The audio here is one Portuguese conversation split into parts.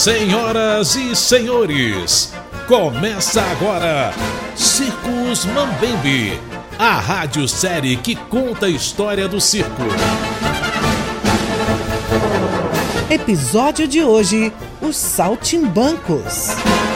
Senhoras e senhores, começa agora Circos Mambembe, a rádio-série que conta a história do circo. Episódio de hoje, os Saltimbancos.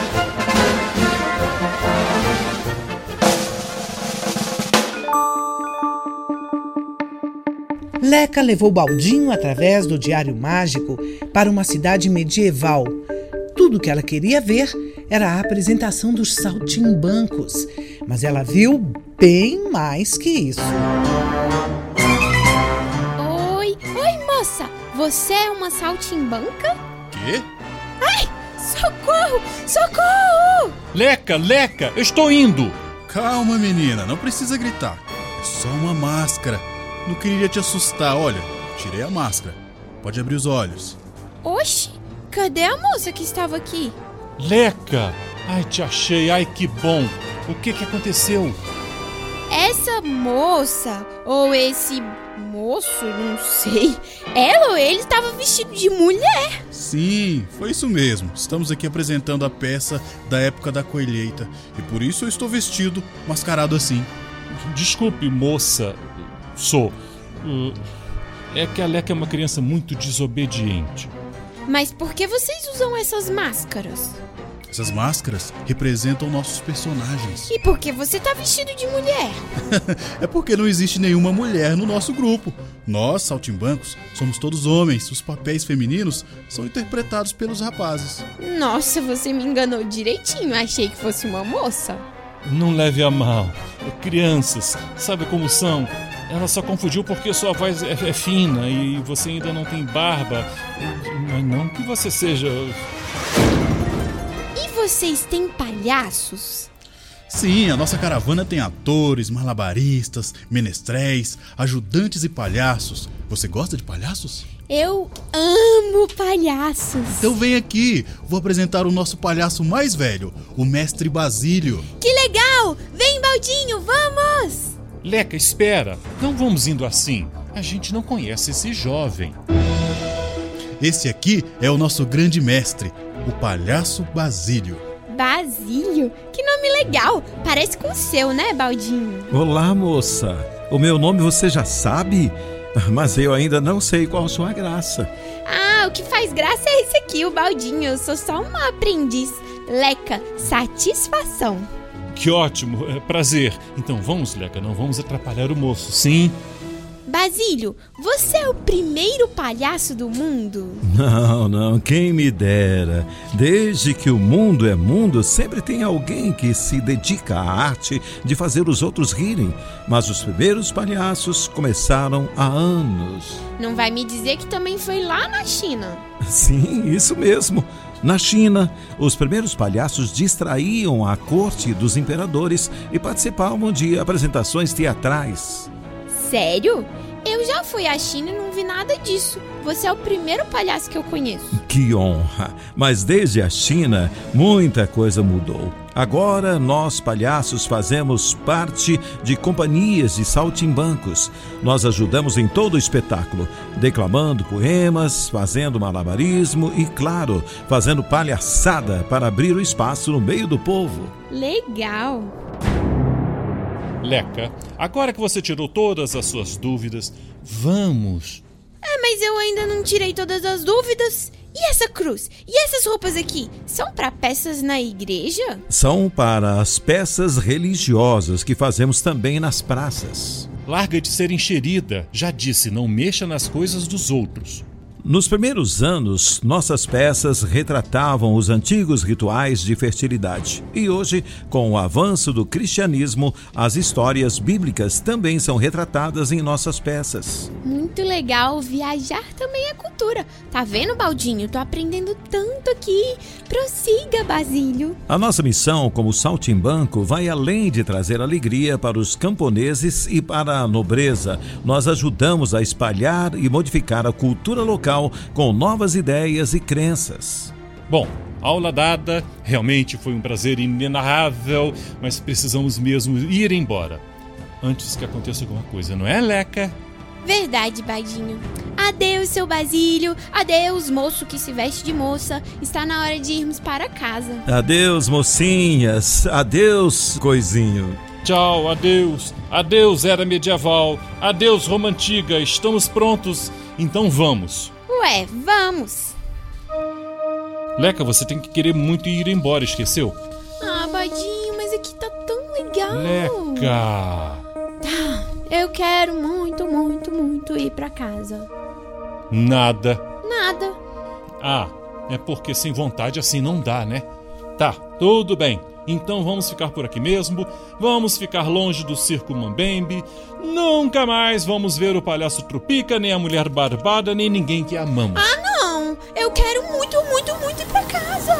Leca levou Baldinho através do diário mágico para uma cidade medieval. Tudo que ela queria ver era a apresentação dos Saltimbancos, mas ela viu bem mais que isso. Oi, moça! Você é uma saltimbanca? Quê? Ai, socorro! Socorro! Leca, eu estou indo! Calma, menina, não precisa gritar. É só uma máscara. Não queria te assustar, olha, tirei a máscara. Pode abrir os olhos. Oxi, cadê a moça que estava aqui? Leca! Ai, te achei, ai que bom! O que aconteceu? Essa moça, ou esse moço, não sei, ela ou ele estava vestido de mulher. Sim, foi isso mesmo. Estamos aqui apresentando a peça da época da colheita. E por isso eu estou vestido, mascarado assim. Desculpe, moça. É que a Leca é uma criança muito desobediente. Mas por que vocês usam essas máscaras? Essas máscaras representam nossos personagens. E por que você tá vestido de mulher? É porque não existe nenhuma mulher no nosso grupo. Nós, saltimbancos, somos todos homens. Os papéis femininos são interpretados pelos rapazes. Nossa, você me enganou direitinho. Achei que fosse uma moça. Não leve a mal. Crianças, sabe como são? Ela só confundiu porque sua voz é fina e você ainda não tem barba. Mas não que você seja... E vocês têm palhaços? Sim, a nossa caravana tem atores, malabaristas, menestréis, ajudantes e palhaços. Você gosta de palhaços? Eu amo palhaços. Então vem aqui, vou apresentar o nosso palhaço mais velho, o Mestre Basílio. Que legal! Vem, Baldinho, vamos! Leca, espera! Não vamos indo assim. A gente não conhece esse jovem. Esse aqui é o nosso grande mestre, o Palhaço Basílio. Basílio? Que nome legal! Parece com o seu, né, Baldinho? Olá, moça. O meu nome você já sabe? Mas eu ainda não sei qual a sua graça. Ah, o que faz graça é esse aqui, o Baldinho. Eu sou só uma aprendiz. Leca, satisfação. Que ótimo, prazer. Então vamos, Leca, não vamos atrapalhar o moço, sim? Basílio, você é o primeiro palhaço do mundo? Não, quem me dera. Desde que o mundo é mundo, sempre tem alguém que se dedica à arte de fazer os outros rirem. Mas os primeiros palhaços começaram há anos. Não vai me dizer que também foi lá na China? Sim, isso mesmo. Na China, os primeiros palhaços distraíam a corte dos imperadores e participavam de apresentações teatrais. Sério? Eu já fui à China e não vi nada disso. Você é o primeiro palhaço que eu conheço. Que honra! Mas desde a China, muita coisa mudou. Agora, nós palhaços fazemos parte de companhias de saltimbancos. Nós ajudamos em todo o espetáculo, declamando poemas, fazendo malabarismo e, claro, fazendo palhaçada para abrir o espaço no meio do povo. Legal! Leca, agora que você tirou todas as suas dúvidas, vamos! Mas eu ainda não tirei todas as dúvidas. E essa cruz? E essas roupas aqui? São para peças na igreja? São para as peças religiosas que fazemos também nas praças. Larga de ser enxerida. Já disse, não mexa nas coisas dos outros. Nos primeiros anos, nossas peças retratavam os antigos rituais de fertilidade. E hoje, com o avanço do cristianismo, as histórias bíblicas também são retratadas em nossas peças. Muito legal, viajar também é cultura. Tá vendo, Baldinho? Tô aprendendo tanto aqui. Prossiga, Basílio. A nossa missão como saltimbanco vai além de trazer alegria para os camponeses e para a nobreza. Nós ajudamos a espalhar e modificar a cultura local com novas ideias e crenças. Bom, aula dada, realmente foi um prazer inenarrável, mas precisamos mesmo ir embora. Antes que aconteça alguma coisa, não é, Leca? Verdade, Baldinho. Adeus, seu Basílio. Adeus, moço que se veste de moça. Está na hora de irmos para casa. Adeus, mocinhas. Adeus, coisinho. Tchau, adeus. Adeus, era medieval. Adeus, Roma antiga. Estamos prontos. Então vamos. Ué, vamos. Leca, você tem que querer muito ir embora, esqueceu? Ah, Baldinho, mas aqui tá tão legal. Leca! Tá, eu quero muito, muito, muito ir pra casa. Nada. Nada. Ah, é porque sem vontade assim não dá, né? Tá, tudo bem. Então vamos ficar por aqui mesmo. Vamos ficar longe do Circo Mambembe. Nunca mais vamos ver o Palhaço Trupica, nem a Mulher Barbada, nem ninguém que amamos. Ah, não! Eu quero muito, muito, muito ir pra casa.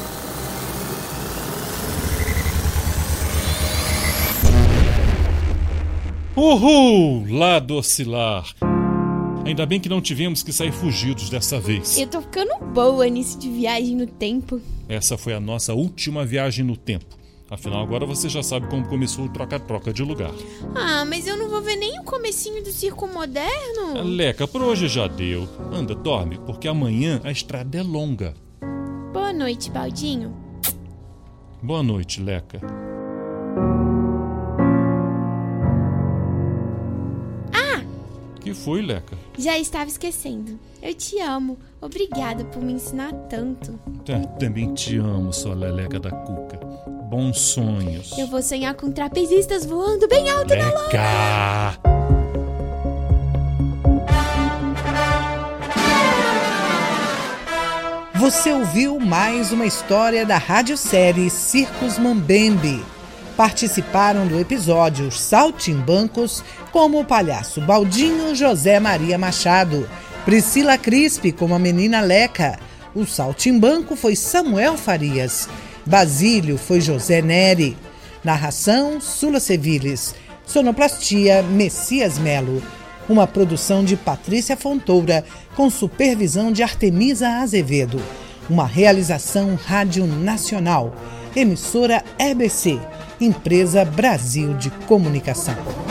Uhul! Lá do oscilar. Ainda bem que não tivemos que sair fugidos dessa vez. Eu tô ficando boa nisso de viagem no tempo. Essa foi a nossa última viagem no tempo. Afinal, agora você já sabe como começou o troca-troca de lugar. Ah, mas eu não vou ver nem o comecinho do circo moderno. Leca, por hoje já deu. Anda, dorme, porque amanhã a estrada é longa. Boa noite, Baldinho. Boa noite, Leca. Que foi, Leca? Já estava esquecendo. Eu te amo. Obrigada por me ensinar tanto. Também te amo, sua leleca da cuca. Bons sonhos. Eu vou sonhar com trapezistas voando bem alto na lua. Leca! Você ouviu mais uma história da radiosérie Circos Mambembe. Participaram do episódio os Saltimbancos, como o palhaço Baldinho José Maria Machado, Priscila Crispe como a menina Leca, o Saltimbanco foi Samuel Farias, Basílio foi José Neri, narração Sula Seviles, sonoplastia Messias Melo, uma produção de Patrícia Fontoura com supervisão de Artemisa Azevedo, uma realização Rádio Nacional, emissora EBC, Empresa Brasil de Comunicação.